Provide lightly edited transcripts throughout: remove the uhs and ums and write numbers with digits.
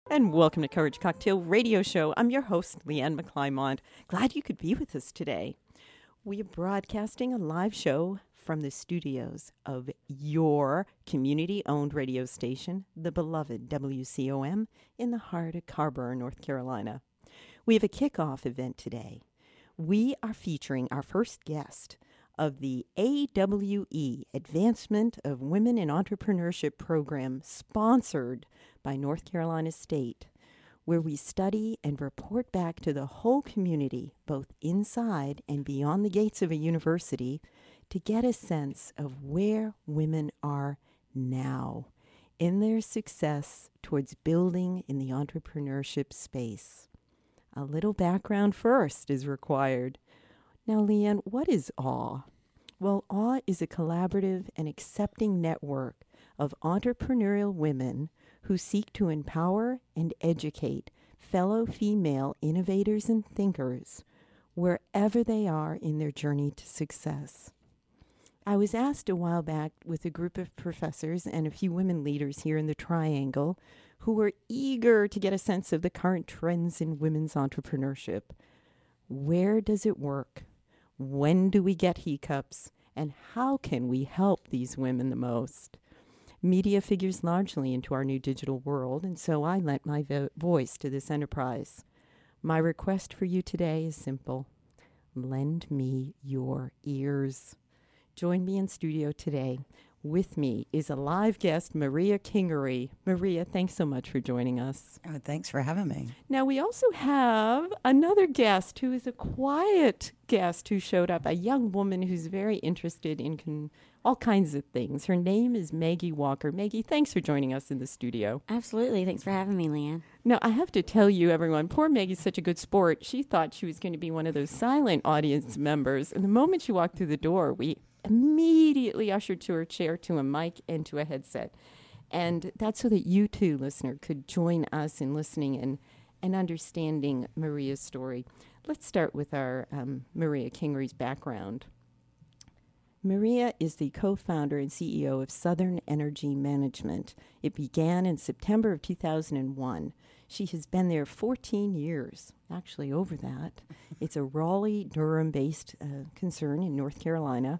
And welcome to Courage Cocktail Radio Show. I'm your host, Leanne McClymont. Glad you could be with us today. We are broadcasting a live show from the studios of your community-owned radio station, the beloved WCOM, in the heart of Carrboro, North Carolina. We have a kickoff event today. We are featuring our first guest of the AWE, Advancement of Women in Entrepreneurship program, sponsored by North Carolina State, where we study and report back to the whole community, both inside and beyond the gates of a university, to get a sense of where women are now in their success towards building in the entrepreneurship space. A little background first is required. Now, Leanne, what is AWE? Well, AWE is a collaborative and accepting network of entrepreneurial women who seek to empower and educate fellow female innovators and thinkers wherever they are in their journey to success. I was asked a while back with a group of professors and a few women leaders here in the Triangle who were eager to get a sense of the current trends in women's entrepreneurship. Where does it work? When do we get hiccups? And how can we help these women the most? Media figures largely into our new digital world, and so I lent my voice to this enterprise. My request for you today is simple. Lend me your ears. Join me in studio today. With me is a live guest, Maria Kingery. Maria, thanks so much for joining us. Oh, thanks for having me. Now, we also have another guest who is a quiet guest who showed up, a young woman who's very interested in all kinds of things. Her name is Maggie Walker. Maggie, thanks for joining us in the studio. Absolutely. Thanks for having me, Leanne. Now, I have to tell you, everyone, poor Maggie's such a good sport. She thought she was going to be one of those silent audience members. And the moment she walked through the door, we immediately ushered to her chair, to a mic, and to a headset. And that's so that you too, listener, could join us in listening and understanding Maria's story. Let's start with our Maria Kingery's background. Maria is the co-founder and CEO of Southern Energy Management. It began in September of 2001. She has been there 14 years, actually over that. It's a Raleigh-Durham-based concern in North Carolina.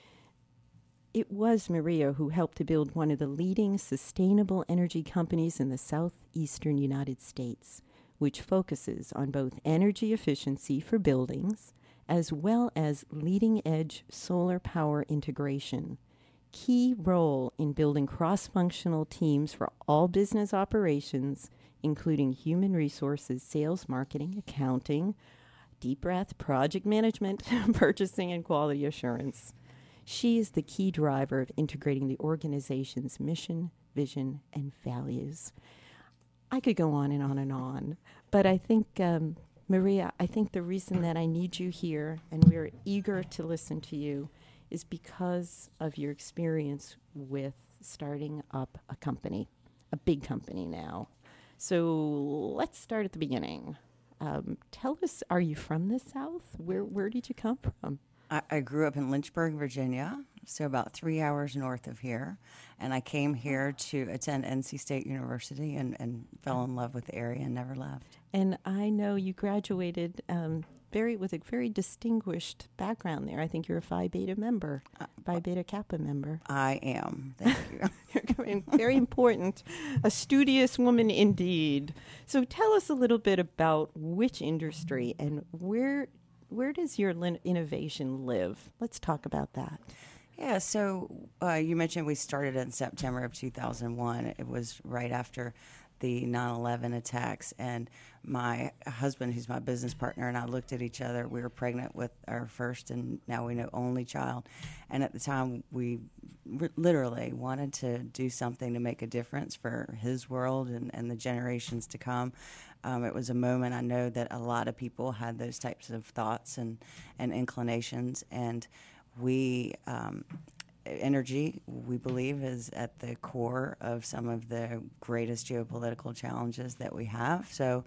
It was Maria who helped to build one of the leading sustainable energy companies in the southeastern United States, which focuses on both energy efficiency for buildings as well as leading-edge solar power integration. Key role in building cross-functional teams for all business operations, including human resources, sales, marketing, accounting, deep breath, project management, purchasing, and quality assurance. She is the key driver of integrating the organization's mission, vision, and values. I could go on and on and on, but I think, Maria, I think the reason that I need you here and we're eager to listen to you is because of your experience with starting up a company, a big company now. So let's start at the beginning. Tell us, are you from the South? Where did you come from? I grew up in Lynchburg, Virginia, so about 3 hours north of here. And I came here to attend NC State University and fell in love with the area and never left. And I know you graduated with a very distinguished background there. I think you're a Phi Beta member, Phi Beta Kappa member. I am. Thank you. Very important. A studious woman indeed. So tell us a little bit about which industry and where does your innovation live? Let's talk about that. Yeah, so you mentioned we started in September of 2001. It was right after the 9/11 attacks, and my husband, who's my business partner, and I looked at each other. We were pregnant with our first and now we know only child, and at the time we literally wanted to do something to make a difference for his world and the generations to come. It was a moment, I know that a lot of people had those types of thoughts and inclinations, and energy, we believe, is at the core of some of the greatest geopolitical challenges that we have. So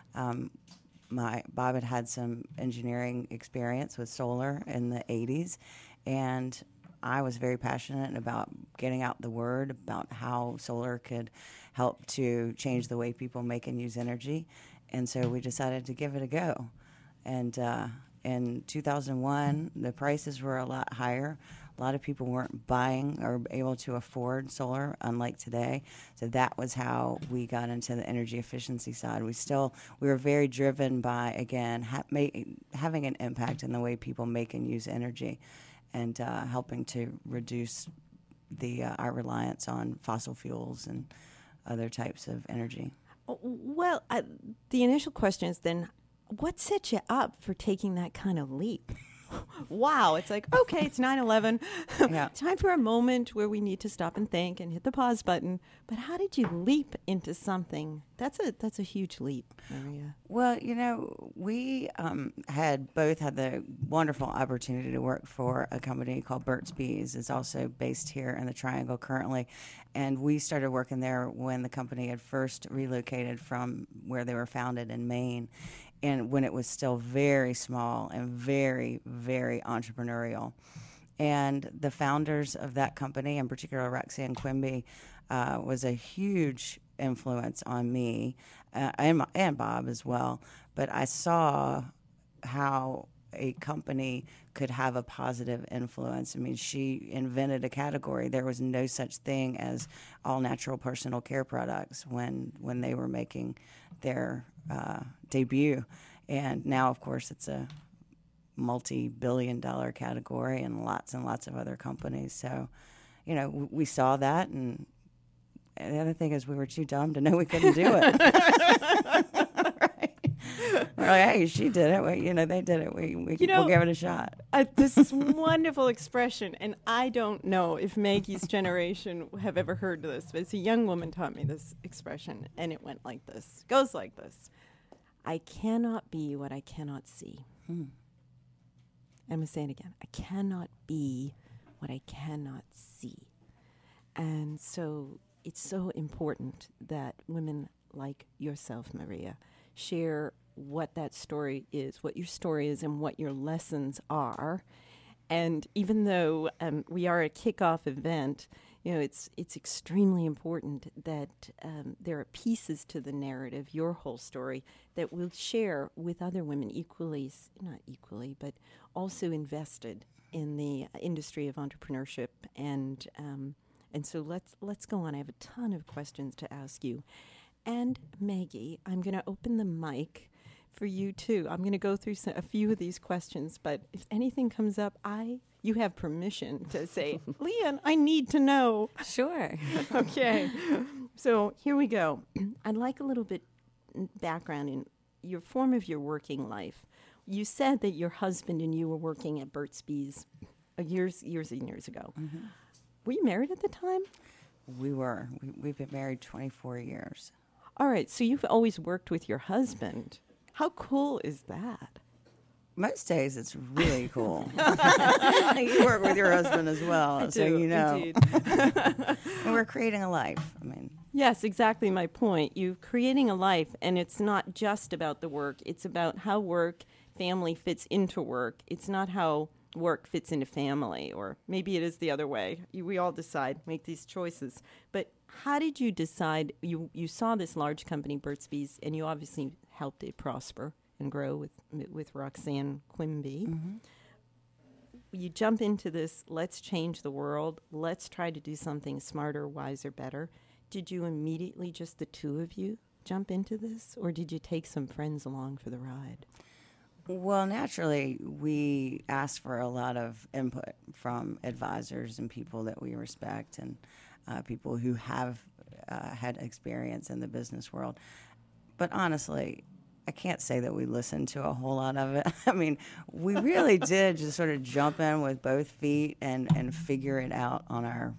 Bob had some engineering experience with solar in the 80s, and I was very passionate about getting out the word about how solar could help to change the way people make and use energy. And so we decided to give it a go. And in 2001, the prices were a lot higher. A lot of people weren't buying or able to afford solar, unlike today. So that was how we got into the energy efficiency side. We were very driven by, again, having an impact in the way people make and use energy, and helping to reduce our reliance on fossil fuels and other types of energy. Well, the initial question is then, what set you up for taking that kind of leap? Wow, it's like, okay, it's 9/11. Yeah. Time for a moment where we need to stop and think and hit the pause button. But how did you leap into something? That's a huge leap, Maria. Well, we had both had the wonderful opportunity to work for a company called Burt's Bees. It's also based here in the Triangle currently. And we started working there when the company had first relocated from where they were founded in Maine, and when it was still very small and very, very entrepreneurial. And the founders of that company, in particular Roxanne Quimby, was a huge influence on me, and Bob as well. But I saw how a company could have a positive influence. I mean, she invented a category. There was no such thing as all natural personal care products when they were making their debut. And now, of course, it's a multi-billion-dollar category and lots of other companies. So, we saw that, and the other thing is we were too dumb to know we couldn't do it. Right. We're like, hey, she did it. They did it. We'll give it a shot. This is wonderful expression, and I don't know if Maggie's generation have ever heard this, but it's a young woman taught me this expression, and it went like this. Goes like this. I cannot be what I cannot see. I'm going to say it again. I cannot be what I cannot see. And so it's so important that women like yourself, Maria, share what that story is, what your story is, and what your lessons are. And even though we are a kickoff event, it's extremely important that there are pieces to the narrative, your whole story, that we'll share with other women not equally, but also invested in the industry of entrepreneurship. And so let's go on. I have a ton of questions to ask you. And Maggie, I'm going to open the mic for you too. I'm going to go through a few of these questions, but if anything comes up, you have permission to say, Leanne, I need to know. Sure. Okay. So here we go. I'd like a little bit background in your form of your working life. You said that your husband and you were working at Burt's Bees years and years ago. Mm-hmm. Were you married at the time? We were. We've been married 24 years. All right. So you've always worked with your husband. How cool is that? Most days it's really cool. You work with your husband as well, so you know. Indeed. And we're creating a life. Yes, exactly my point. You're creating a life, and it's not just about the work. It's about how family fits into work. It's not how work fits into family, or maybe it is the other way. We all decide, make these choices. But how did you decide? You saw this large company, Burt's Bees, and you obviously helped it prosper and grow with Roxanne Quimby. Mm-hmm. You jump into this, let's change the world, let's try to do something smarter, wiser, better. Did you immediately, just the two of you, jump into this, or did you take some friends along for the ride? Well, naturally, we asked for a lot of input from advisors and people that we respect, and people who have had experience in the business world. But honestly, I can't say that we listened to a whole lot of it. I mean, we really did just sort of jump in with both feet and figure it out on our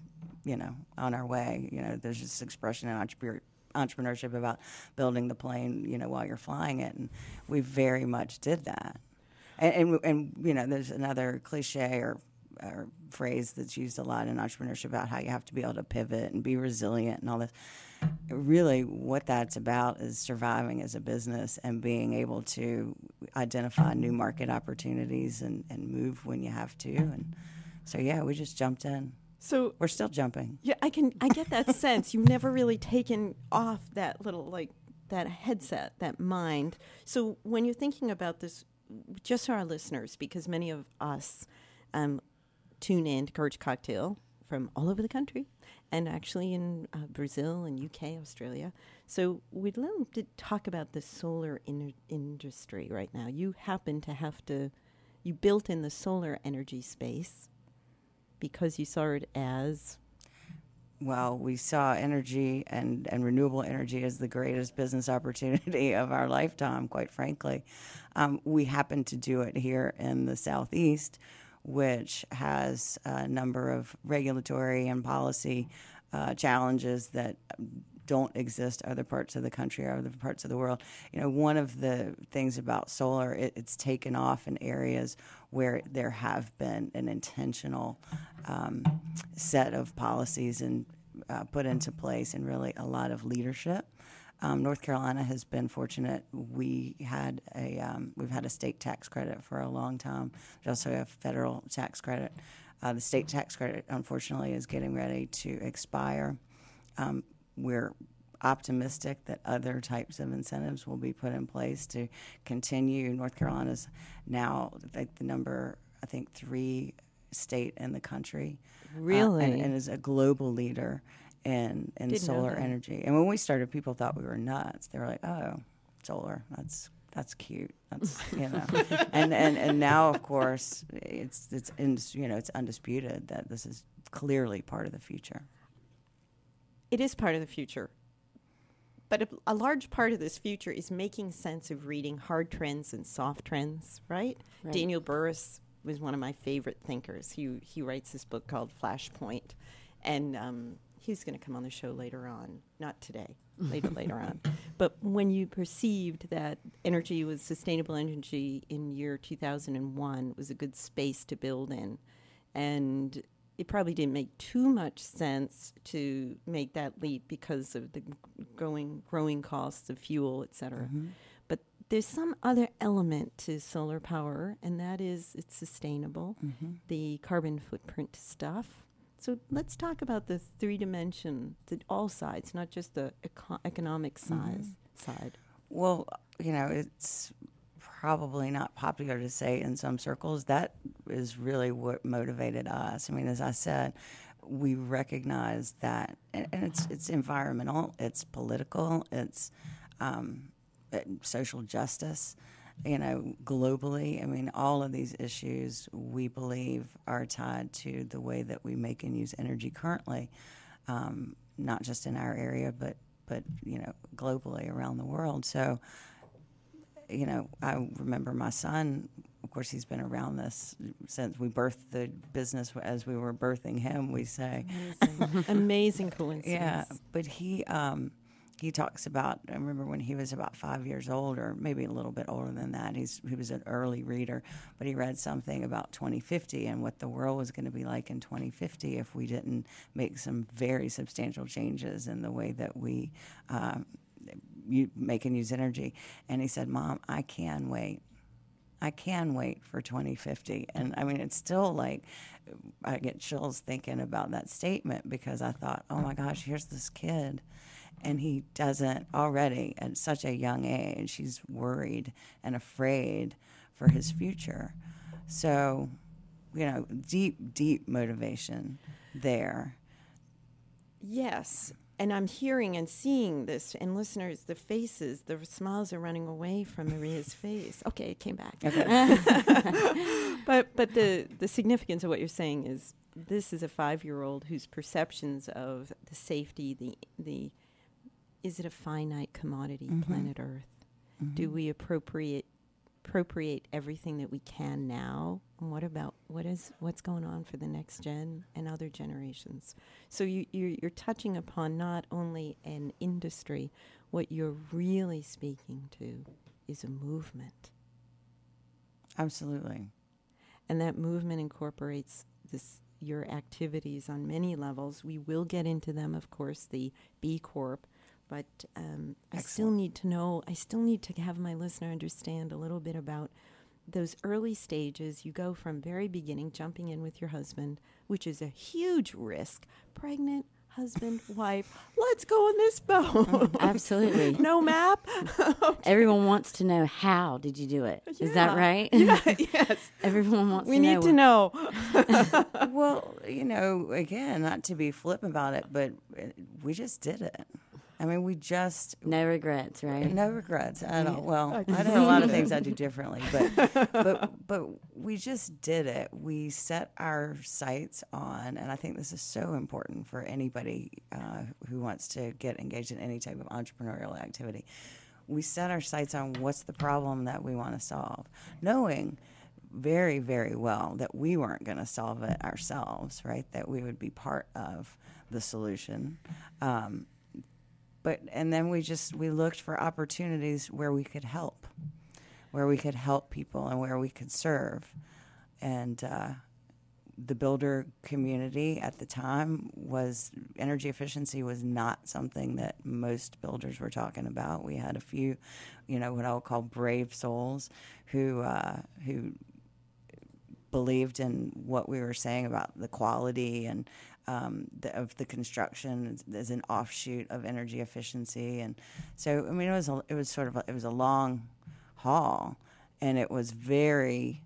way. There's this expression in entrepreneurship about building the plane, while you're flying it, and we very much did that. And there's another cliche or phrase that's used a lot in entrepreneurship about how you have to be able to pivot and be resilient and all this. Really, what that's about is surviving as a business and being able to identify new market opportunities and move when you have to, and So yeah, we just jumped in. So We're still jumping. yeah, I get that sense. You've never really taken off that little that headset, that mind. So when you're thinking about this, just so our listeners, because many of us tune in to Courage Cocktail from all over the country, and actually in Brazil and UK, Australia. So we'd love to talk about the solar industry right now. You happen to you built in the solar energy space because you saw it as... Well, we saw energy and renewable energy as the greatest business opportunity of our lifetime, quite frankly. We happen to do it here in the Southeast, which has a number of regulatory and policy challenges that don't exist other parts of the country or other parts of the world. You know, one of the things about solar, it's taken off in areas where there have been an intentional set of policies and put into place, and really a lot of leadership. North Carolina has been fortunate. We've had a state tax credit for a long time. We also have federal tax credit. The state tax credit, unfortunately, is getting ready to expire. We're optimistic that other types of incentives will be put in place to continue. North Carolina's now like the number, I think, 3 state in the country. Really? And is a global leader in solar energy. And when we started, people thought we were nuts. They were like, "Oh, solar, that's cute. That's, you know." and now, of course, it's undisputed that this is clearly part of the future. It is part of the future. But a large part of this future is making sense of reading hard trends and soft trends, right? Daniel Burrus was one of my favorite thinkers. He writes this book called Flashpoint, and he's going to come on the show later on. Not today, later on. But when you perceived that energy was sustainable energy in year 2001 was a good space to build in, and it probably didn't make too much sense to make that leap because of the growing costs of fuel, et cetera. Mm-hmm. But there's some other element to solar power, and that is it's sustainable, the carbon footprint stuff. So let's talk about the 3-dimension, all sides, not just the economic side. Well, it's probably not popular to say in some circles. That is really what motivated us. I mean, as I said, we recognize that, and it's environmental, it's political, it's social justice, globally. I mean, all of these issues we believe are tied to the way that we make and use energy currently, not just in our area, but globally around the world. So, I remember my son, of course, he's been around this since we birthed the business as we were birthing him, we say. Amazing coincidence. Yeah, but he talks about, I remember when he was about 5 years old, or maybe a little bit older than that, he was an early reader, but he read something about 2050 and what the world was going to be like in 2050 if we didn't make some very substantial changes in the way that we make and use energy. And he said, "Mom, I can wait for 2050." And I mean, it's still like, I get chills thinking about that statement, because I thought, oh my gosh, here's this kid, and he doesn't already at such a young age, he's worried and afraid for his future. So, deep motivation there. Yes. And I'm hearing and seeing this, and listeners, the smiles are running away from Maria's face. Okay, it came back. Okay. But the significance of what you're saying is this is a 5-year-old whose perceptions of the safety, is it a finite commodity, planet Earth? Mm-hmm. Do we appropriate everything that we can now? And what about what's going on for the next gen and other generations? So you're touching upon not only an industry, what you're really speaking to is a movement. Absolutely. And that movement incorporates your activities on many levels. We will get into them, of course, the B Corp, but I still need to have my listener understand a little bit about those early stages, you go from very beginning, jumping in with your husband, which is a huge risk. Pregnant, husband, wife, let's go on this boat. Absolutely. No map? Everyone wants to know, how did you do it? Is that right? Yeah, yes. Everyone wants We to know. need to know. Well, again, not to be flip about it, but we just did it. I mean, we just No regrets, right? no regrets at all. Well, I I can know a lot of see things I do differently, but we just did it. We set our sights on, and I think this is so important for anybody who wants to get engaged in any type of entrepreneurial activity. We set our sights on what's the problem that we want to solve, knowing very, very well that we weren't going to solve it ourselves, right? That we would be part of the solution. And then we looked for opportunities where we could help people and where we could serve. And the builder community at the time energy efficiency was not something that most builders were talking about. We had a few, what I would call brave souls who believed in what we were saying about the quality and of the construction as an offshoot of energy efficiency. And so, I mean, it was a long haul, and it was very,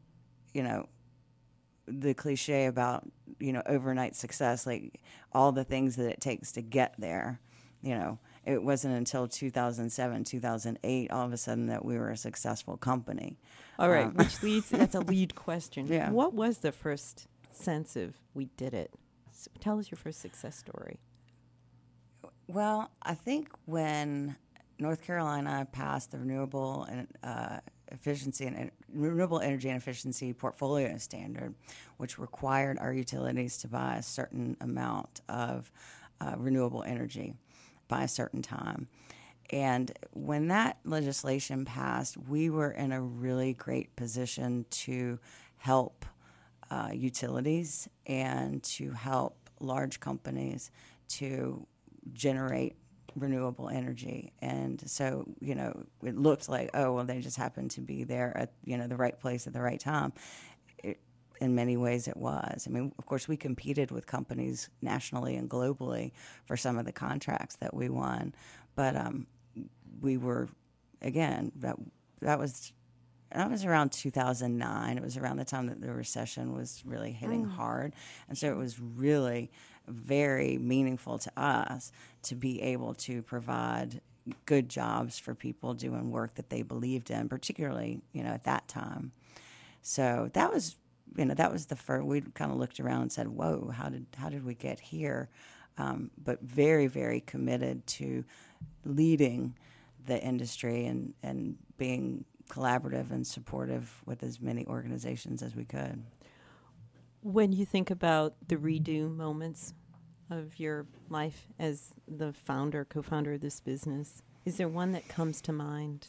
the cliche about, overnight success, like all the things that it takes to get there. It wasn't until 2007, 2008, all of a sudden that we were a successful company. All right, that's a lead question. Yeah. What was the first sense of we did it? So tell us your first success story. Well, I think when North Carolina passed the renewable energy and efficiency portfolio standard, which required our utilities to buy a certain amount of renewable energy by a certain time. And when that legislation passed, we were in a really great position to help utilities and to help large companies to generate renewable energy. And so, it looked like, oh, well, they just happened to be there at, the right place at the right time. In many ways it was. I mean, of course, we competed with companies nationally and globally for some of the contracts that we won. But we were, again, that was around 2009. It was around the time that the recession was really hitting hard. And so it was really very meaningful to us to be able to provide good jobs for people doing work that they believed in, particularly, at that time. So that was the first. We kind of looked around and said, "Whoa, how did we get here?" But very, very committed to leading the industry and being collaborative and supportive with as many organizations as we could. When you think about the redo moments of your life as the co-founder of this business, is there one that comes to mind?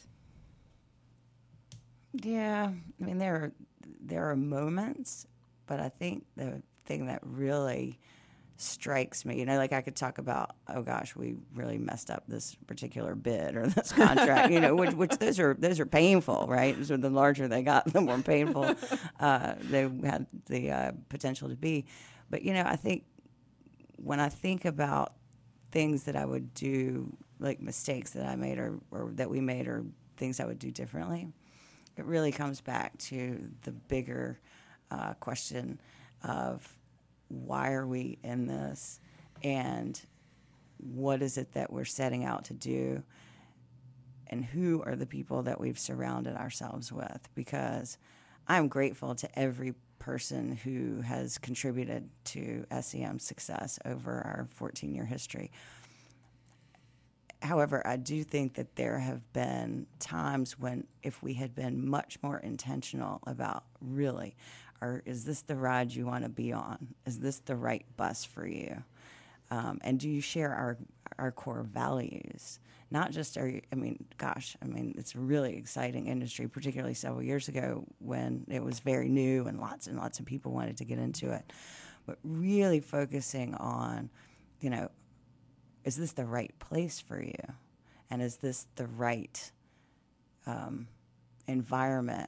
Yeah, I mean, there are moments, but I think the thing that really strikes me, like I could talk about, oh gosh, we really messed up this particular bid or this contract, which those are painful, right? So the larger they got, the more painful they had the potential to be. But I think when I think about things that I would do, like mistakes that I made or that we made or things I would do differently, it really comes back to the bigger question of why are we in this and what is it that we're setting out to do and who are the people that we've surrounded ourselves with, because I'm grateful to every person who has contributed to SEM's success over our 14-year history. However, I do think that there have been times when if we had been much more intentional about really, is this the ride you want to be on? Is this the right bus for you? And do you share our core values? Not just it's a really exciting industry, particularly several years ago when it was very new and lots of people wanted to get into it. But really focusing on, is this the right place for you? And is this the right environment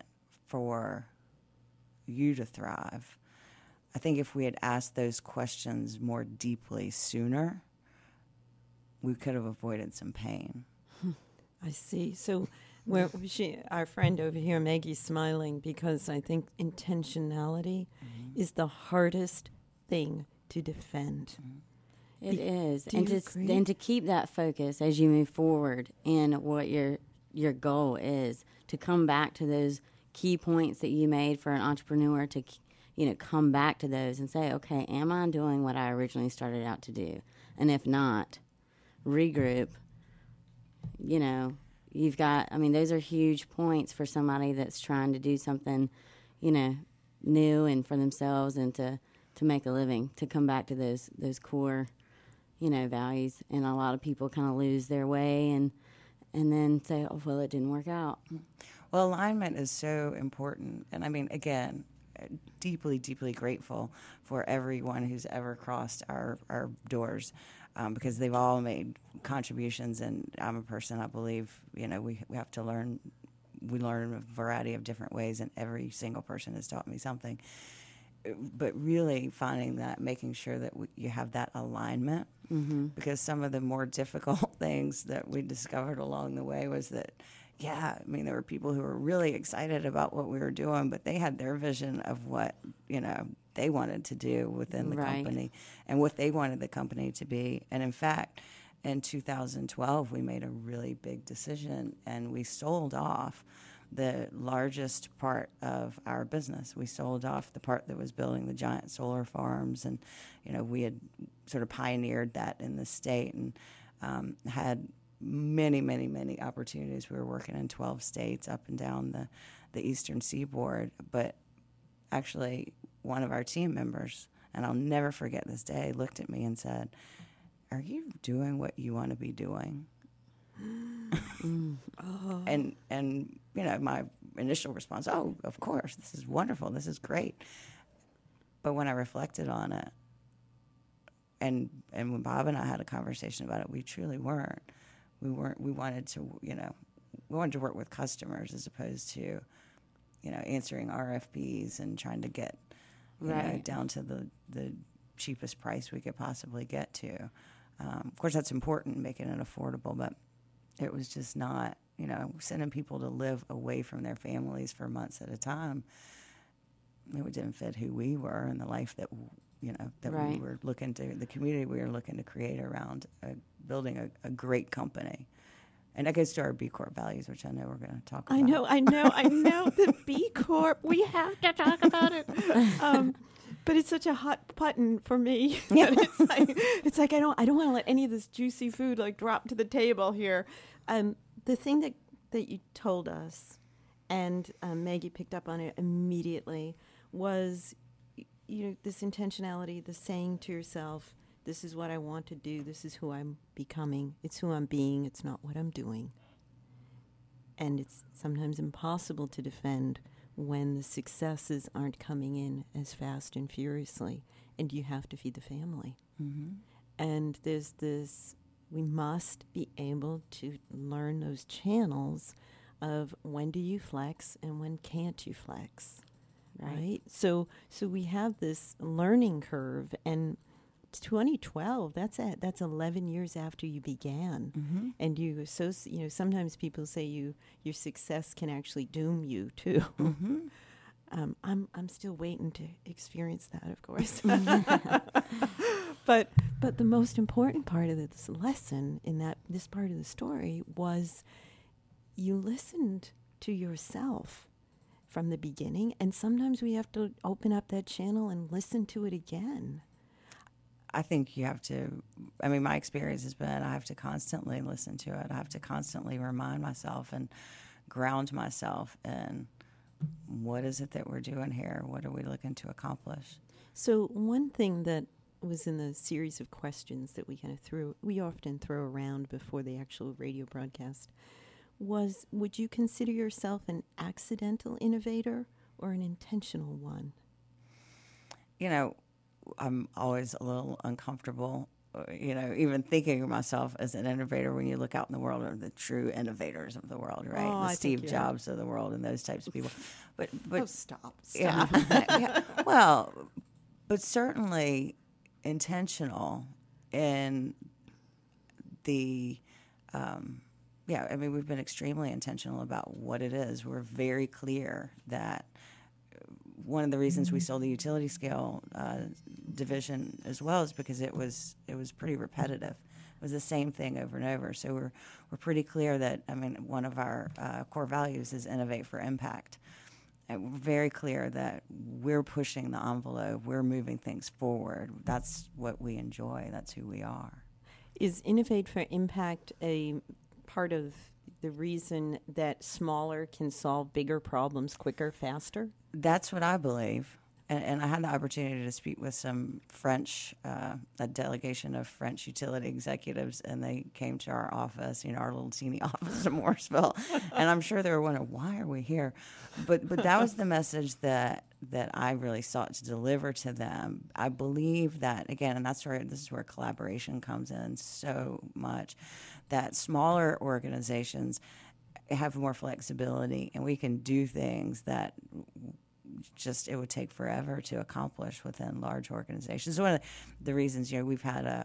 for you to thrive. I think if we had asked those questions more deeply sooner, we could have avoided some pain. I see. So our friend over here, Maggie's smiling because I think intentionality is the hardest thing to defend. It is. Do And you to agree? and to keep that focus as you move forward in what your goal is, to come back to those key points that you made for an entrepreneur to come back to those and say, okay, am I doing what I originally started out to do? And if not, regroup. You've got, those are huge points for somebody that's trying to do something, new and for themselves and to make a living, to come back to those core, values. And a lot of people kind of lose their way and then say, oh, well, it didn't work out. Well, alignment is so important. And again, deeply, deeply grateful for everyone who's ever crossed our doors, because they've all made contributions. And I'm a person, I believe, we have to learn. We learn a variety of different ways, and every single person has taught me something. But really finding that, making sure that you have that alignment, because some of the more difficult things that we discovered along the way was that, there were people who were really excited about what we were doing, but they had their vision of what, they wanted to do within the Right. company and what they wanted the company to be. And in fact, in 2012, we made a really big decision, and we sold off the largest part of our business. We sold off the part that was building the giant solar farms, and we had sort of pioneered that in the state, and had many, many, many opportunities. We were working in 12 states up and down the eastern seaboard. But actually, one of our team members, and I'll never forget this day, looked at me and said, "Are you doing what you want to be doing?" And my initial response, "Oh, of course, this is wonderful, this is great." But when I reflected on it, and when Bob and I had a conversation about it, we truly weren't. We wanted to, we wanted to work with customers as opposed to, answering RFPs and trying to get, Right. down to the cheapest price we could possibly get to. Of course, that's important, making it affordable, but it was just not, sending people to live away from their families for months at a time. It didn't fit who we were and the life that, that we Right. were looking to, the community we were looking to create around building a great company. And that goes to our B Corp values, which I know we're going to talk about. I know. The B Corp. We have to talk about it. But it's such a hot button for me. That it's like I don't want to let any of this juicy food drop to the table here. The thing that you told us, and Maggie picked up on it immediately, was this intentionality, the saying to yourself, "This is what I want to do. This is who I'm becoming. It's who I'm being. It's not what I'm doing." And it's sometimes impossible to defend when the successes aren't coming in as fast and furiously, and you have to feed the family. Mm-hmm. And there's this, we must be able to learn those channels of when do you flex and when can't you flex, right? So we have this learning curve, and 2012, that's 11 years after you began. Mm-hmm. And sometimes people say your success can actually doom you too. Mm-hmm. I'm still waiting to experience that, of course. But the most important part of this lesson in this part of the story was you listened to yourself from the beginning, and sometimes we have to open up that channel and listen to it again. I think you have to, my experience has been I have to constantly listen to it. I have to constantly remind myself and ground myself in what is it that we're doing here? What are we looking to accomplish? So one thing that was in the series of questions that we often throw around before the actual radio broadcast was, would you consider yourself an accidental innovator or an intentional one? I'm always a little uncomfortable even thinking of myself as an innovator when you look out in the world are the true innovators of the world, right? Oh, the Steve Jobs of the world and those types of people. But oh, stop. yeah, yeah, well, but certainly intentional in the we've been extremely intentional about what it is. We're very clear that one of the reasons we sold the utility scale division as well is because it was pretty repetitive. It was the same thing over and over. So we're pretty clear that one of our core values is innovate for impact. And we're very clear that we're pushing the envelope. We're moving things forward. That's what we enjoy. That's who we are. Is Innovate for Impact a part of the reason that smaller can solve bigger problems quicker, faster? That's what I believe. And I had the opportunity to speak with some French, a delegation of French utility executives, and they came to our office, our little teeny office in Morrisville. And I'm sure they were wondering, why are we here? But that was the message that I really sought to deliver to them. I believe that, again, and this is where collaboration comes in so much, that smaller organizations have more flexibility, and we can do things that it would take forever to accomplish within large organizations. One of the reasons, we've had a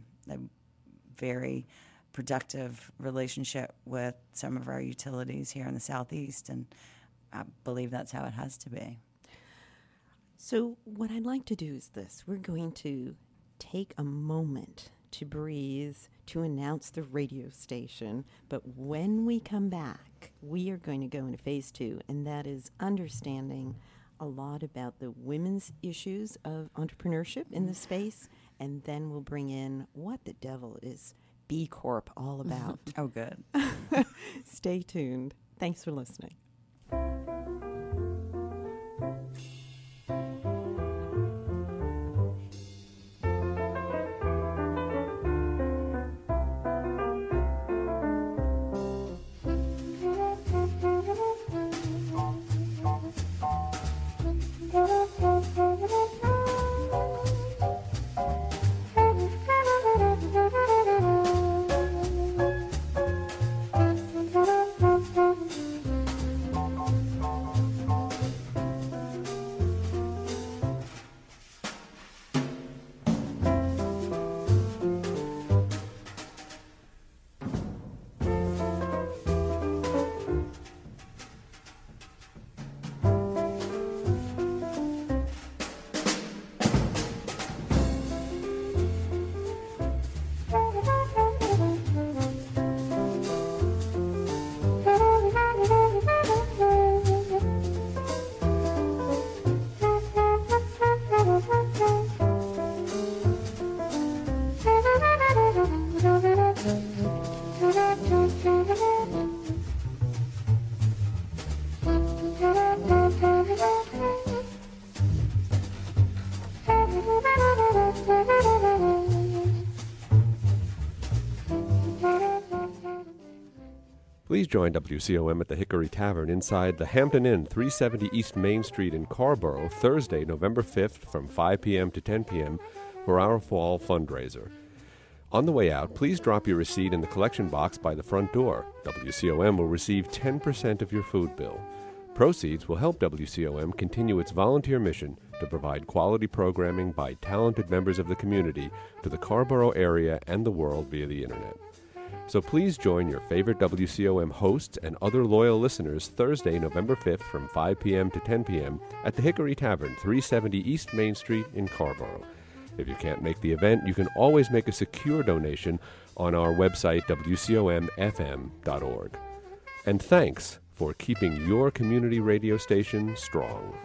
very productive relationship with some of our utilities here in the Southeast, and I believe that's how it has to be. So what I'd like to do is this. We're going to take a moment to breathe, to announce the radio station, but when we come back, we are going to go into phase 2, and that is understanding a lot about the women's issues of entrepreneurship in the space, and then we'll bring in what the devil is B Corp all about. Oh, good. Stay tuned. Thanks for listening. Please join WCOM at the Hickory Tavern inside the Hampton Inn, 370 East Main Street in Carrboro, Thursday, November 5th from 5 p.m. to 10 p.m. for our fall fundraiser. On the way out, please drop your receipt in the collection box by the front door. WCOM will receive 10% of your food bill. Proceeds will help WCOM continue its volunteer mission to provide quality programming by talented members of the community to the Carrboro area and the world via the Internet. So please join your favorite WCOM hosts and other loyal listeners Thursday, November 5th from 5 p.m. to 10 p.m. at the Hickory Tavern, 370 East Main Street in Carrboro. If you can't make the event, you can always make a secure donation on our website, WCOMFM.org. And thanks for keeping your community radio station strong.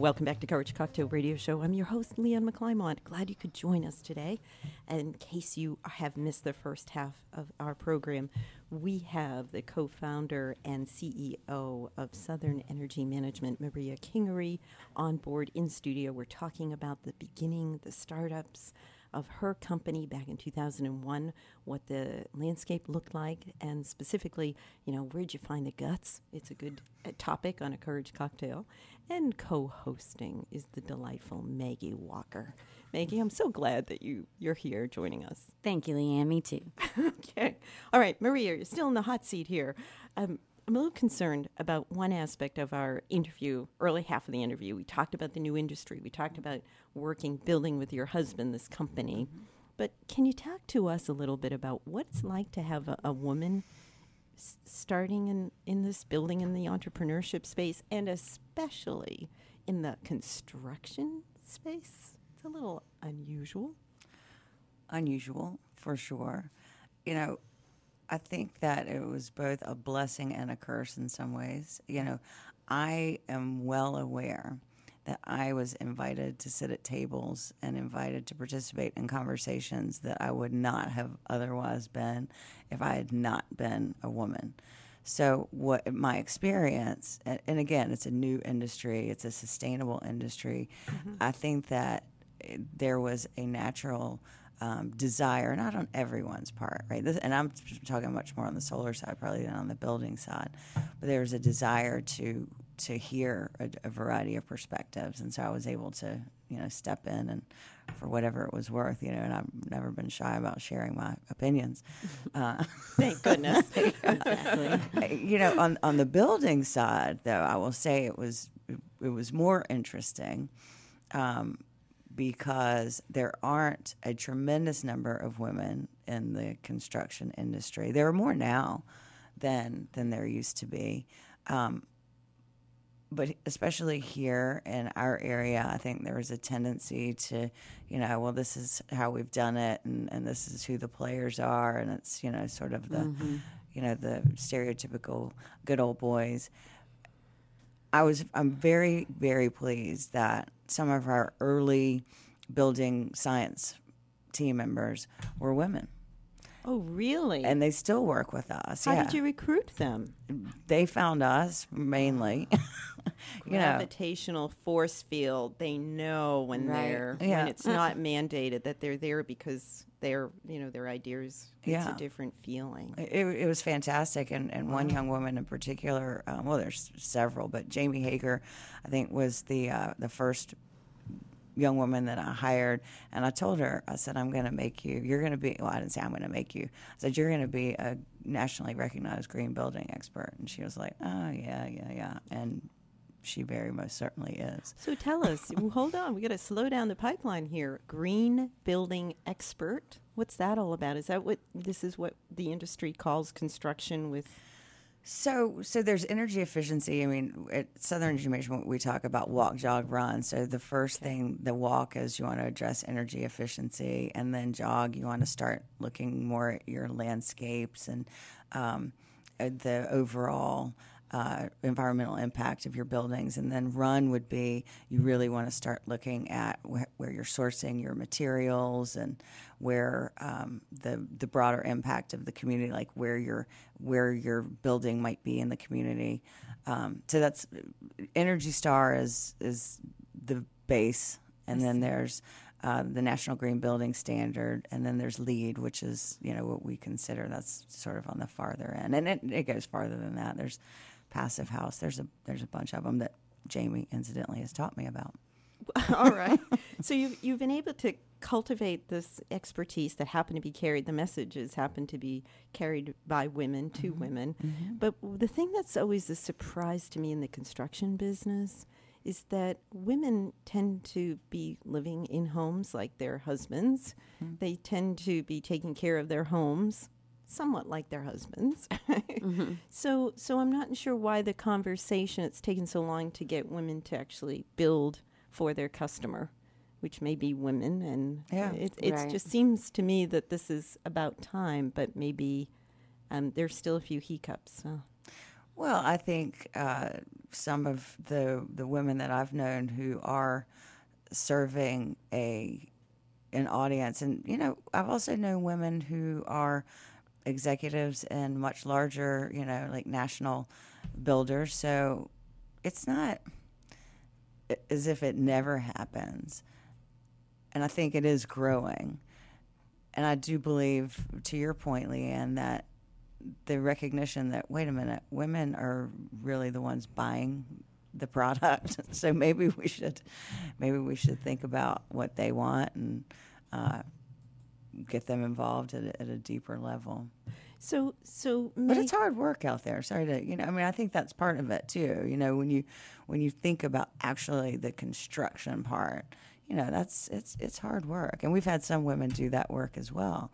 Welcome back to Courage Cocktail Radio Show. I'm your host, Leanne McClymont. Glad you could join us today. In case you have missed the first half of our program, we have the co-founder and CEO of Southern Energy Management, Maria Kingery, on board in studio. We're talking about the beginning, the startups of her company back in 2001, what the landscape looked like, and specifically, where'd you find the guts? It's a good topic on a Courage Cocktail. And co-hosting is the delightful Maggie Walker. Maggie, I'm so glad that you're here joining us. Thank you, Leanne. Me too. Okay. All right, Maria, you're still in the hot seat here. I'm a little concerned about one aspect of our interview, early half of the interview. We talked about the new industry. We talked about building with your husband, this company. Mm-hmm. But can you talk to us a little bit about what it's like to have a woman starting in this building in the entrepreneurship space, and especially in the construction space? It's a little unusual. Unusual, for sure. I think that it was both a blessing and a curse in some ways. I am well aware that I was invited to sit at tables and invited to participate in conversations that I would not have otherwise been if I had not been a woman. So what my experience, and again, it's a new industry, it's a sustainable industry. Mm-hmm. I think that there was a natural desire, not on everyone's part, right? And I'm talking much more on the solar side, probably, than on the building side. But there was a desire to hear a variety of perspectives, and so I was able to, step in and for whatever it was worth, and I've never been shy about sharing my opinions. Thank goodness. Exactly. On the building side, though, I will say it was more interesting. Because there aren't a tremendous number of women in the construction industry. There are more now than there used to be. But especially here in our area, I think there was a tendency to, well, this is how we've done it, and this is who the players are, and it's, sort of the, the stereotypical good old boys. I'm very, very pleased that some of our early building science team members were women. Oh, really? And they still work with us. How did you recruit them? They found us mainly. Gravitational force field. They know when when it's not mandated that they're there because their ideas. It's a different feeling. It was fantastic, and one young woman in particular. There's several, but Jamie Hager, I think, was the first young woman that I hired, and I told her, I said, you're going to be, well, I didn't say I'm going to make you. I said, you're going to be a nationally recognized green building expert. And she was like, oh, yeah. And she very most certainly is. So tell us, hold on, we got to slow down the pipeline here. Green building expert. What's that all about? Is that what the industry calls construction with? So there's energy efficiency. I mean, at Southern Energy Management, we talk about walk, jog, run. So the first thing, the walk, is you want to address energy efficiency, and then jog, you want to start looking more at your landscapes and the overall environmental impact of your buildings. And then run would be, you really want to start looking at where you're sourcing your materials and where the broader impact of the community, like where your building might be in the community. So that's Energy Star is the base, and then there's the National Green Building Standard, and then there's LEED, which is what we consider, that's sort of on the farther end, and it goes farther than that. There's Passive House. There's a bunch of them that Jamie incidentally has taught me about. All right. So you've been able to cultivate this expertise that the messages happen to be carried by women to women. Mm-hmm. But the thing that's always a surprise to me in the construction business is that women tend to be living in homes like their husbands. Mm-hmm. They tend to be taking care of their homes somewhat like their husbands. Mm-hmm. So I'm not sure why the conversation, it's taken so long to get women to actually build for their customer, which may be women. And it just seems to me that this is about time, but maybe there's still a few hiccups. So. Well, I think some of the women that I've known who are serving an audience, and I've also known women who are executives in much larger, like national builders. So it's not as if it never happens, and I think it is growing. And I do believe, to your point, Leanne, that the recognition that, wait a minute, women are really the ones buying the product. So maybe we should think about what they want and get them involved at a deeper level. But it's hard work out there. Sorry to, I think that's part of it too. When you think about actually the construction part, it's hard work. And we've had some women do that work as well.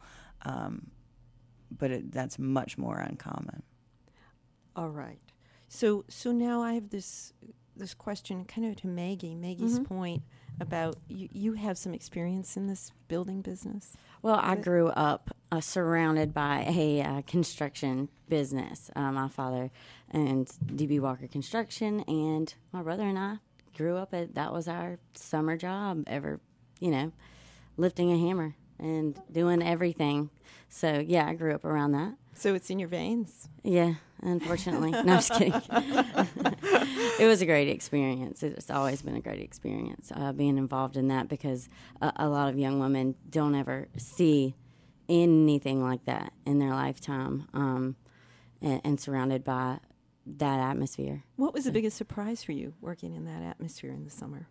But that's much more uncommon. All right. So now I have this question kind of to Maggie. Maggie's point about you have some experience in this building business. Well, I grew up surrounded by a construction business. My father and D.B. Walker Construction, and my brother and I grew up that was our summer job lifting a hammer and doing everything. So, yeah, I grew up around that. So it's in your veins? Yeah, unfortunately. No, I'm just kidding. It was a great experience. It's always been a great experience being involved in that, because a lot of young women don't ever see anything like that in their lifetime, and surrounded by that atmosphere. What was the biggest surprise for you working in that atmosphere in the summer?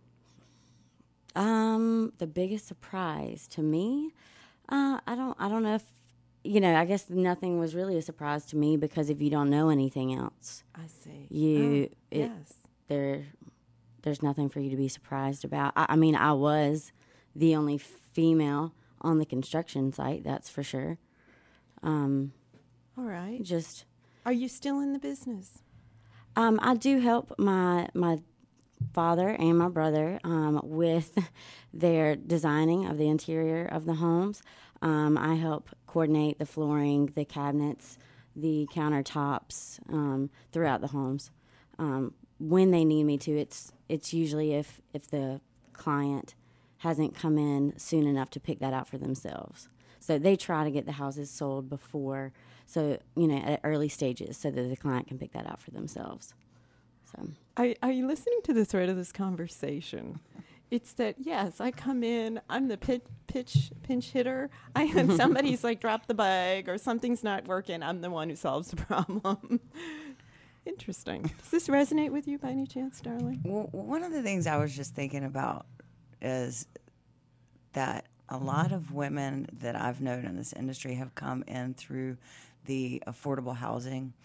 The biggest surprise to me, I don't know if, I guess nothing was really a surprise to me, because if you don't know anything else, I see. There's nothing for you to be surprised about. I was the only female on the construction site, that's for sure. All right. Are you still in the business? I do help my father and my brother with their designing of the interior of the homes. I help coordinate the flooring, the cabinets, the countertops throughout the homes. When they need me to, it's usually if the client hasn't come in soon enough to pick that out for themselves. So they try to get the houses sold before, at early stages, so that the client can pick that out for themselves. So, are you listening to the thread of this conversation? It's that, yes, I come in, I'm the pinch hitter, and somebody's like, drop the bag, or something's not working, I'm the one who solves the problem. Interesting. Does this resonate with you by any chance, darling? Well, one of the things I was just thinking about is that a lot of women that I've known in this industry have come in through the affordable housing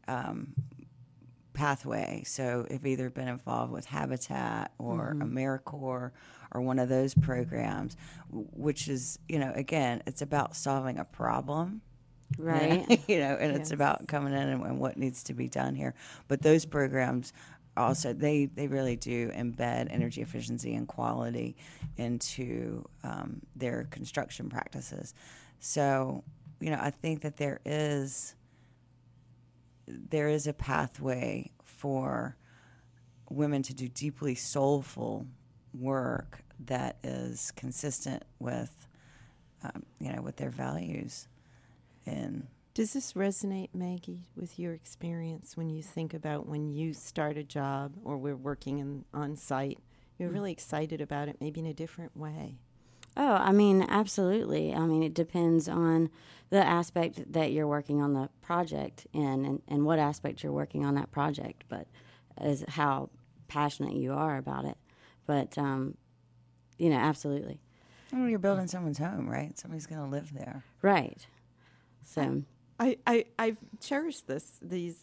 pathway. So have either been involved with Habitat or AmeriCorps or one of those programs, which is, again, it's about solving a problem. Right. And Yes. it's about coming in and what needs to be done here. But those programs also, they really do embed energy efficiency and quality into their construction practices. So, I think that there is a pathway for women to do deeply soulful work that is consistent with, with their values. And does this resonate, Maggie, with your experience when you think about when you start a job or we're working on site? You're really excited about it, maybe in a different way. Oh, absolutely. It depends on the aspect that you're working on the project in, and what aspect you're working on that project, but as how passionate you are about it. But, absolutely. You're building someone's home, right? Somebody's going to live there. Right. So I've cherished this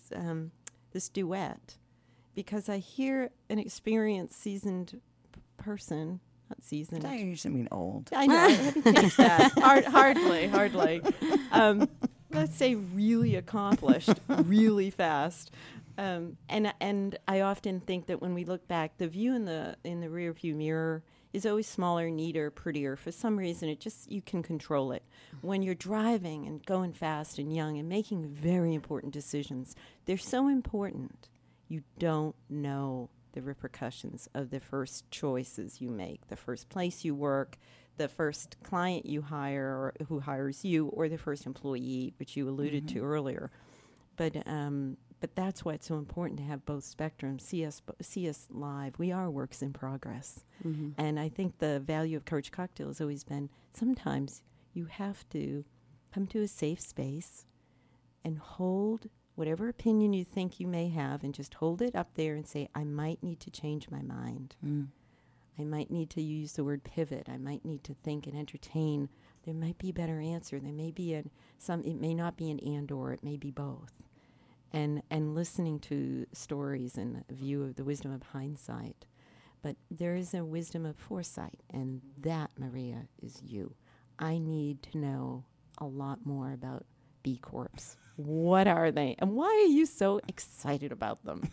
duet because I hear an experienced, seasoned person. Not seasoned. I used to mean old. I know. I haven't changed that. Hardly. Let's say really accomplished, really fast. And I often think that when we look back, the view in the rear view mirror is always smaller, neater, prettier. For some reason, it just, you can control it. When you're driving and going fast and young and making very important decisions, they're so important. You don't know the repercussions of the first choices you make, the first place you work, the first client you hire or who hires you, or the first employee, which you alluded to earlier. But that's why it's so important to have both spectrums. See us live. We are works in progress. And I think the value of Courage Cocktail has always been, sometimes you have to come to a safe space and hold whatever opinion you think you may have, and just hold it up there and say, I might need to change my mind. I might need to use the word pivot. I might need to think and entertain. There might be a better answer. There may be it may not be an and or, it may be both. And listening to stories and a view of the wisdom of hindsight. But there is a wisdom of foresight, and that, Maria, is you. I need to know a lot more about B Corps. What are they, and why are you so excited about them?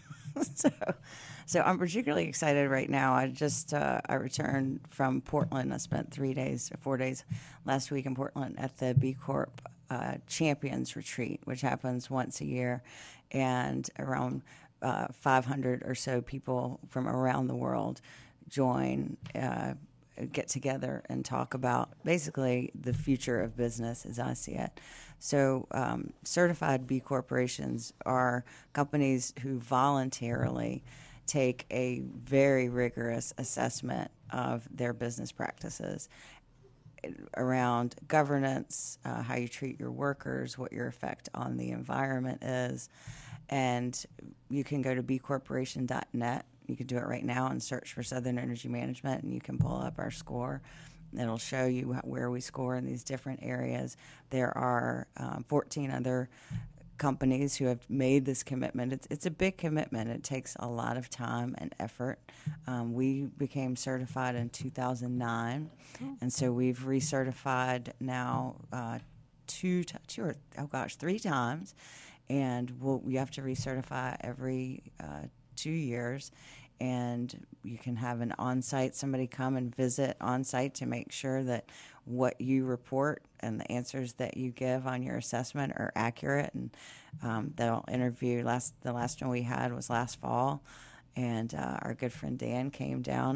So I'm particularly excited right now. I returned from Portland. I spent 4 days last week in Portland at the B Corp Champions Retreat, which happens once a year, and around 500 or so people from around the world join, get together and talk about basically the future of business as I see it. So certified B corporations are companies who voluntarily take a very rigorous assessment of their business practices around governance, how you treat your workers, what your effect on the environment is. And you can go to bcorporation.net. You can do it right now and search for Southern Energy Management, and you can pull up our score. It'll show you where we score in these different areas. There are 14 other companies who have made this commitment. It's a big commitment. It takes a lot of time and effort. We became certified in 2009, and so we've recertified now 3 times, and we have to recertify every 2 years. And you can have an on-site, somebody come and visit on-site to make sure that what you report and the answers that you give on your assessment are accurate. And they'll interview. The last one we had was last fall, and our good friend Dan came down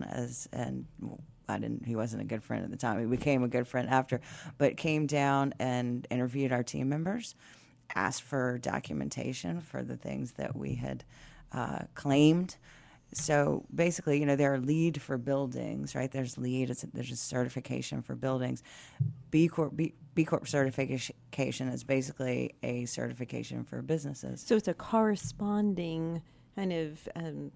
he wasn't a good friend at the time. He became a good friend after, but came down and interviewed our team members, asked for documentation for the things that we had claimed. So basically, there are LEED for buildings, right? There's LEED. There's a certification for buildings. B Corp certification is basically a certification for businesses. So it's a corresponding kind of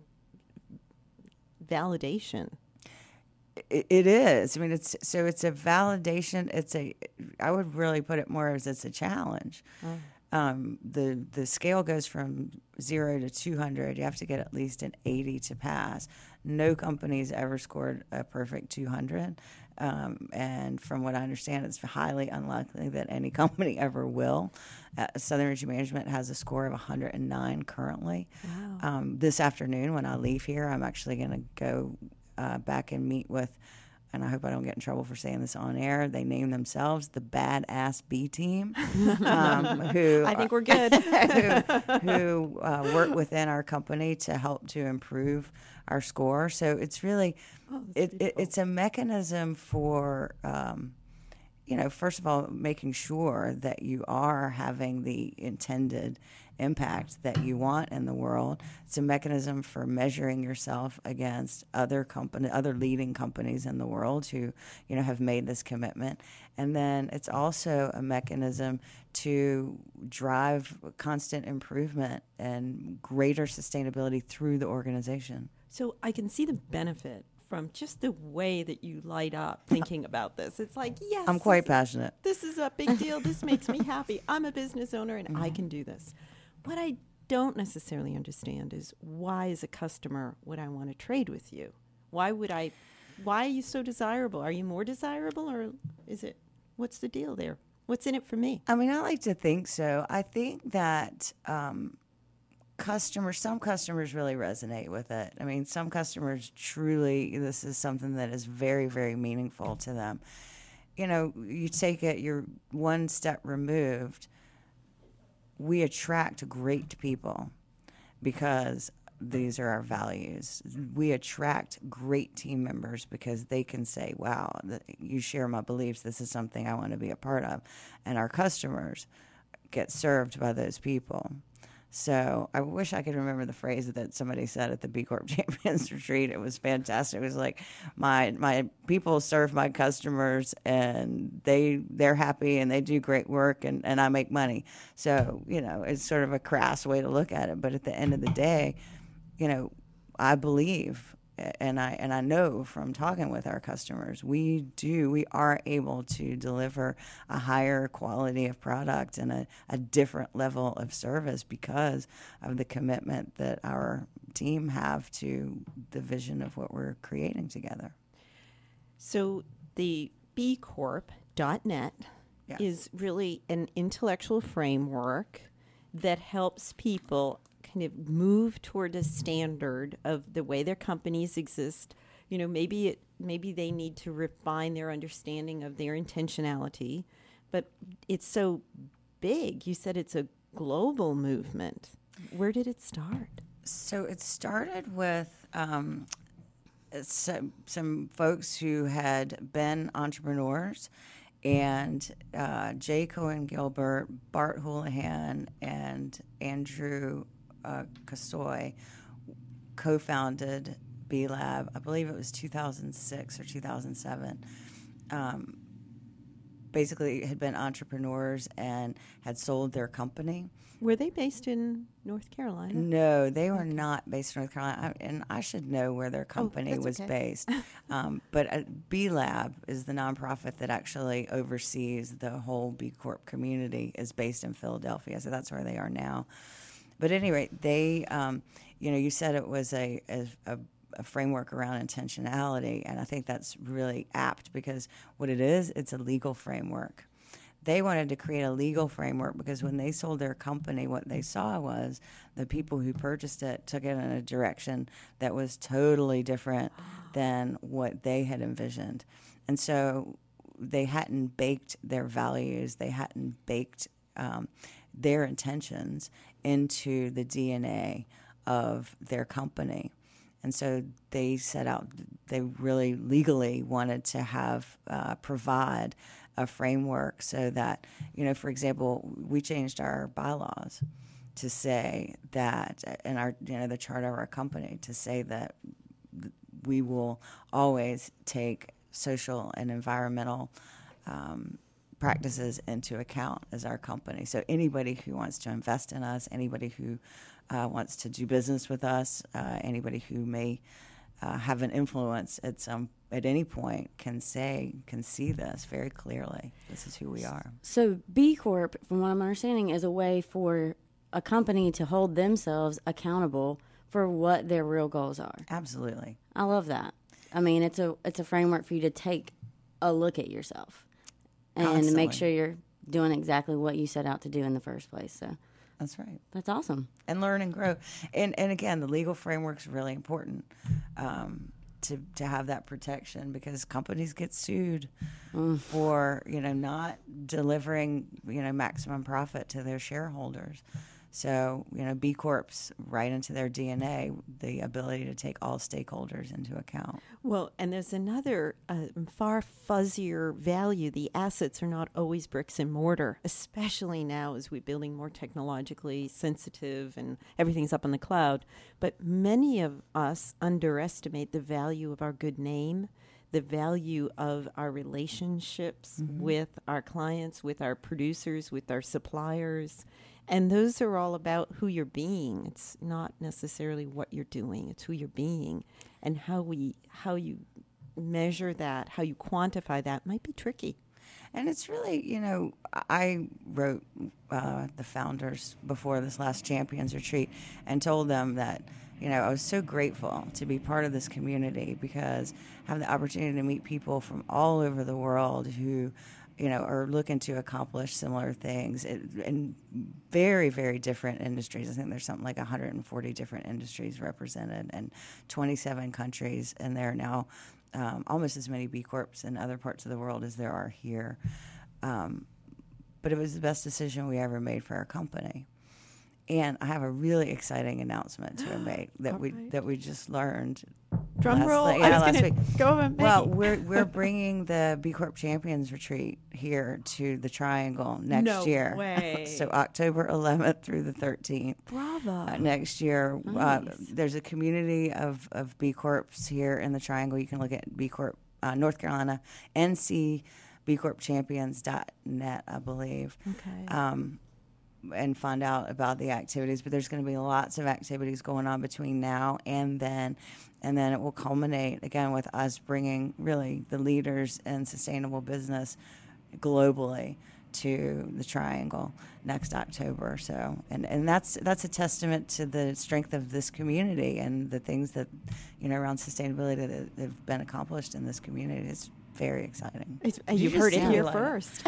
validation. It is. I mean, it's a validation. I would really put it more as it's a challenge. The scale goes from 0 to 200. You have to get at least an 80 to pass. No company's ever scored a perfect 200. And from what I understand, it's highly unlikely that any company ever will. Southern Energy Management has a score of 109 currently. Wow. This afternoon when I leave here, I'm actually going to go back and meet with, and I hope I don't get in trouble for saying this on air, they name themselves the Badass B Team, who I think we're good. who work within our company to help to improve our score. So it's really, it's a mechanism for, first of all, making sure that you are having the intended impact that you want in the world. It's a mechanism for measuring yourself against other leading companies in the world who, have made this commitment. And then it's also a mechanism to drive constant improvement and greater sustainability through the organization. So I can see the benefit from just the way that you light up thinking about this. It's like, yes, I'm quite passionate. This is a big deal. This makes me happy. I'm a business owner and I can do this. What I don't necessarily understand is, why as a customer would I want to trade with you? Why are you so desirable? Are you more desirable, or what's the deal there? What's in it for me? I mean, I like to think so. I think that some customers really resonate with it. I mean, some customers truly, this is something that is very, very meaningful to them. You know, you take it, you're one step removed. We attract great people because these are our values. We attract great team members because they can say, wow, you share my beliefs. This is something I want to be a part of. And our customers get served by those people. So I wish I could remember the phrase that somebody said at the B Corp Champions Retreat. It was fantastic. It was like, my people serve my customers, and they're happy, and they do great work, and I make money. So, you know, it's sort of a crass way to look at it. But at the end of the day, you know, I believe, and I know from talking with our customers, we are able to deliver a higher quality of product and a different level of service because of the commitment that our team have to the vision of what we're creating together. So the bcorp.net is really an intellectual framework that helps people kind of move toward a standard of the way their companies exist. You know, maybe they need to refine their understanding of their intentionality, but it's so big. You said it's a global movement. Where did it start? So it started with some folks who had been entrepreneurs, and Jay Cohen Gilbert, Bart Houlihan, and Andrew Kasoy co-founded B Lab. I believe it was 2006 or 2007. Basically had been entrepreneurs and had sold their company. Were they based in North Carolina? No, they were not based in North Carolina. And I should know where their company was based. But B Lab is the nonprofit that actually oversees the whole B Corp community, is based in Philadelphia. So that's where they are now. But at any rate, they, you know, you said it was a framework around intentionality, and I think that's really apt because what it is, it's a legal framework. They wanted to create a legal framework because when they sold their company, what they saw was the people who purchased it took it in a direction that was totally different than what they had envisioned. And so they hadn't baked their values, they hadn't baked their intentions into the DNA of their company. And so they set out, they really legally wanted to have, provide a framework so that, you know, for example, we changed our bylaws to say that, and our, you know, the charter of our company to say that we will always take social and environmental practices into account as our company. So anybody who wants to invest in us, anybody who wants to do business with us, anybody who may have an influence at any point can see this very clearly. This is who we are. So B Corp, from what I'm understanding, is a way for a company to hold themselves accountable for what their real goals are. Absolutely. I love that. I mean, it's a framework for you to take a look at yourself and Constantly. make sure you're doing exactly what you set out to do in the first place. So That's right. that's awesome. And learn and grow. And again, the legal framework is really important to have that protection because companies get sued for, you know, not delivering, you know, maximum profit to their shareholders. So, you know, B Corp's right into their DNA, the ability to take all stakeholders into account. Well, and there's another far fuzzier value. The assets are not always bricks and mortar, especially now as we're building more technologically sensitive and everything's up in the cloud. But many of us underestimate the value of our good name, the value of our relationships with our clients, with our producers, with our suppliers. And those are all about who you're being. It's not necessarily what you're doing. It's who you're being. And how you measure that, how you quantify that might be tricky. And it's really, you know, I wrote the founders before this last Champions Retreat and told them that, you know, I was so grateful to be part of this community because I have the opportunity to meet people from all over the world who, are looking to accomplish similar things in very, very different industries. I think there's something like 140 different industries represented in 27 countries, and there are now almost as many B Corps in other parts of the world as there are here. But it was the best decision we ever made for our company. And I have a really exciting announcement to make that we just learned. Drum roll. Last I was week. going to go on. Well, we're bringing the B Corp Champions Retreat here to the Triangle next year. No way. So October 11th through the 13th. Bravo. Next year, Nice. there's a community of B Corps here in the Triangle. You can look at B Corp North Carolina, ncbcorpchampions.net, I believe. Okay. And find out about the activities. But there's going to be lots of activities going on between now and then it will culminate again with us bringing really the leaders in sustainable business globally to the Triangle next October. So and that's a testament to the strength of this community and the things that around sustainability that have been accomplished in this community. It's very exciting. You've heard it here first.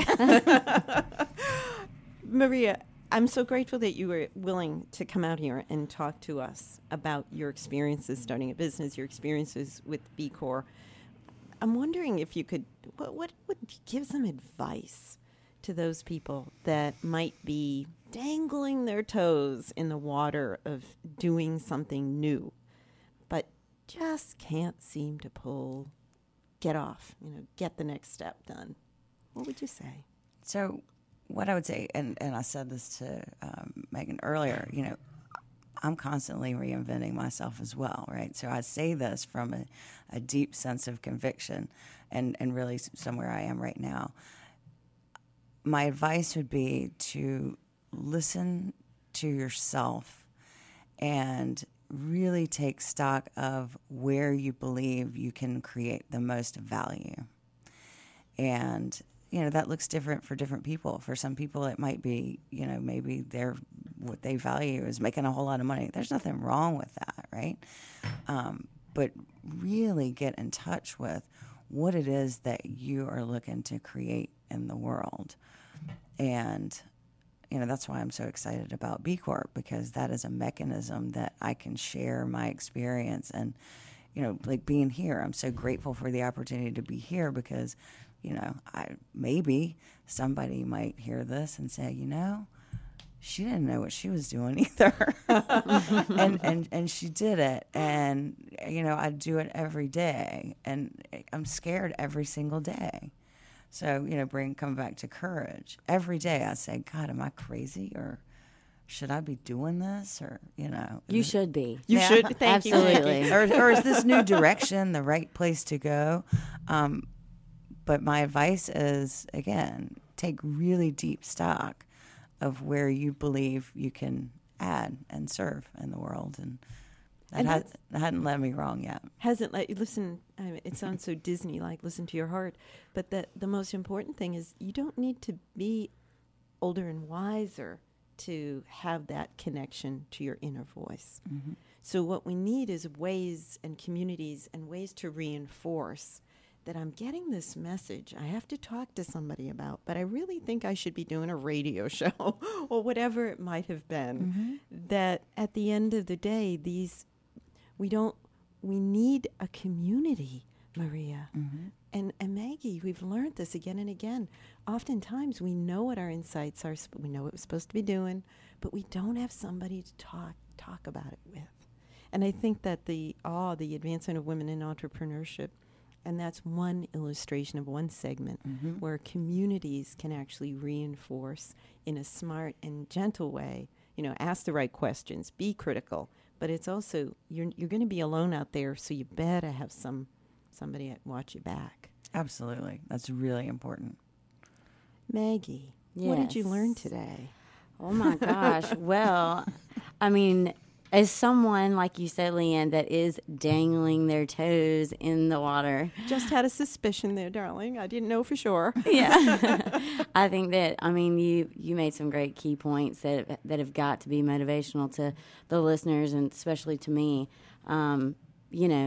Maria, I'm so grateful that you were willing to come out here and talk to us about your experiences starting a business, your experiences with B Corp. I'm wondering if you could, what would give some advice to those people that might be dangling their toes in the water of doing something new, but just can't seem to get off, get the next step done? What would you say? So what I would say, and I said this to Megan earlier, I'm constantly reinventing myself as well, right? So I say this from a deep sense of conviction and really somewhere I am right now. My advice would be to listen to yourself and really take stock of where you believe you can create the most value. And that looks different for different people. For some people, it might be, maybe what they value is making a whole lot of money. There's nothing wrong with that, right? But really get in touch with what it is that you are looking to create in the world. And, that's why I'm so excited about B Corp, because that is a mechanism that I can share my experience. And, like being here, I'm so grateful for the opportunity to be here because maybe somebody might hear this and say, she didn't know what she was doing either. and she did it. And, I do it every day. And I'm scared every single day. So, come back to courage. Every day I say, God, am I crazy? Or should I be doing this? Or, You should be. You should. Thank you. Absolutely. or is this new direction the right place to go? But my advice is, again, take really deep stock of where you believe you can add and serve in the world. And that hadn't led me wrong yet. Hasn't let you listen. It sounds so Disney-like, listen to your heart. But the most important thing is you don't need to be older and wiser to have that connection to your inner voice. Mm-hmm. So what we need is ways and communities and ways to reinforce that I'm getting this message I have to talk to somebody about, but I really think I should be doing a radio show or whatever it might have been. Mm-hmm. That at the end of the day, we need a community, Maria. Mm-hmm. And Maggie, we've learned this again and again. Oftentimes we know what our insights are, we know what we're supposed to be doing, but we don't have somebody to talk about it with. And I think that the advancement of women in entrepreneurship, and that's one illustration of one segment where communities can actually reinforce in a smart and gentle way, ask the right questions, be critical, but it's also, you're going to be alone out there, so you better have somebody that watch you back. Absolutely. That's really important. Maggie, what did you learn today? Oh my gosh. Well, as someone, like you said, Leanne, that is dangling their toes in the water. Just had a suspicion there, darling. I didn't know for sure. Yeah. I think that, you made some great key points that have got to be motivational to the listeners and especially to me.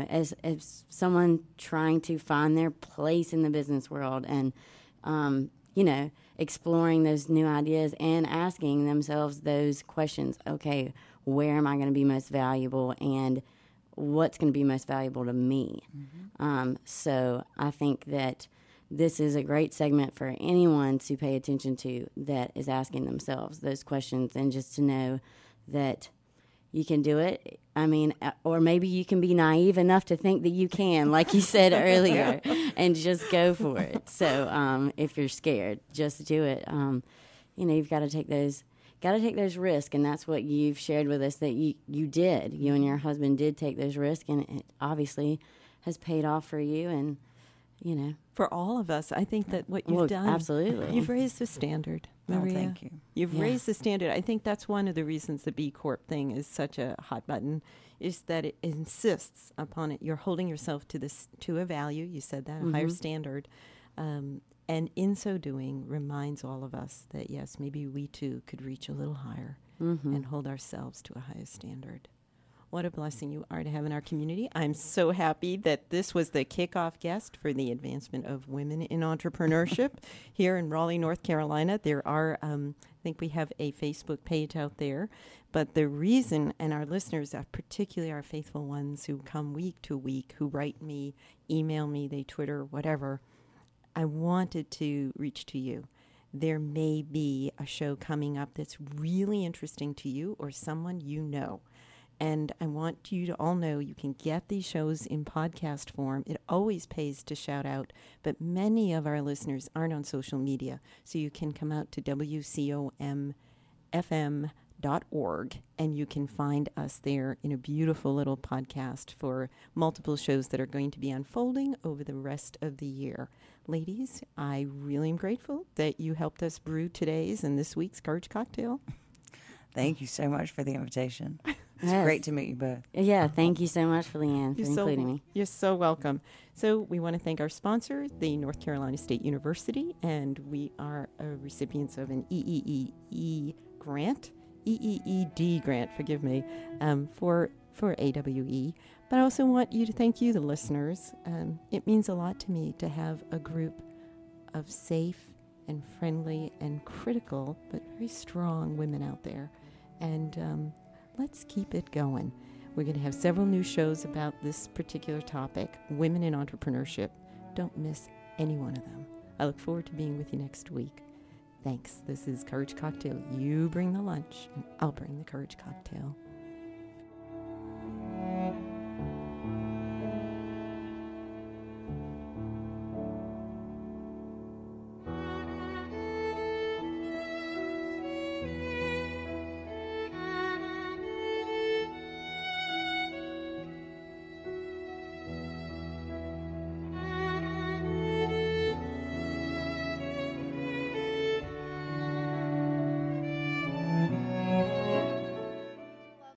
As someone trying to find their place in the business world and, exploring those new ideas and asking themselves those questions. Okay, where am I going to be most valuable, and what's going to be most valuable to me? So I think that this is a great segment for anyone to pay attention to that is asking themselves those questions, and just to know that you can do it. I mean, or maybe you can be naive enough to think that you can, like you said earlier, and just go for it. So if you're scared, just do it. You've got to take those risks, and that's what you've shared with us that you did. You and your husband did take those risks, and it obviously has paid off for you, and for all of us. I think that what you've done, absolutely, you've raised the standard, Maria. Oh, thank you. You've raised the standard. I think that's one of the reasons the B Corp thing is such a hot button, is that it insists upon it. You're holding yourself to a value. You said that, a higher standard. And in so doing, reminds all of us that, yes, maybe we too could reach a little higher and hold ourselves to a higher standard. What a blessing you are to have in our community. I'm so happy that this was the kickoff guest for the advancement of women in entrepreneurship here in Raleigh, North Carolina. There are, I think we have a Facebook page out there. But the reason, and our listeners, particularly our faithful ones who come week to week, who write me, email me, they Twitter, whatever, I wanted to reach to you. There may be a show coming up that's really interesting to you or someone you know. And I want you to all know you can get these shows in podcast form. It always pays to shout out, but many of our listeners aren't on social media. So you can come out to WCOMFM.org, and you can find us there in a beautiful little podcast for multiple shows that are going to be unfolding over the rest of the year. Ladies, I really am grateful that you helped us brew today's and this week's Courage Cocktail. Thank you so much for the invitation. It's great to meet you both. Yeah, thank you so much, Leanne, for including me. You're so welcome. So we want to thank our sponsor, the North Carolina State University, and we are recipients of an EED grant, forgive me, for AWE. But I also want you to thank you, the listeners. It means a lot to me to have a group of safe and friendly and critical, but very strong women out there. And let's keep it going. We're going to have several new shows about this particular topic, women in entrepreneurship. Don't miss any one of them. I look forward to being with you next week. Thanks. This is Courage Cocktail. You bring the lunch, and I'll bring the Courage Cocktail.